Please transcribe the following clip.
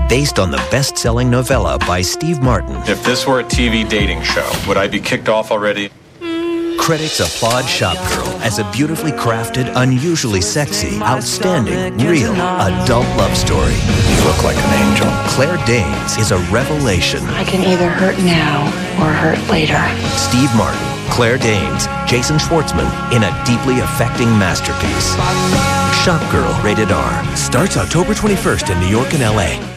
based on the best-selling novella by Steve Martin. If this were a TV dating show, would I be kicked off already? Critics applaud Shopgirl as a beautifully crafted, unusually sexy, outstanding, real, adult love story. You look like an angel. Claire Danes is a revelation. I can either hurt now or hurt later. Steve Martin, Claire Danes, Jason Schwartzman in a deeply affecting masterpiece. Shopgirl, rated R. Starts October 21st in New York and LA.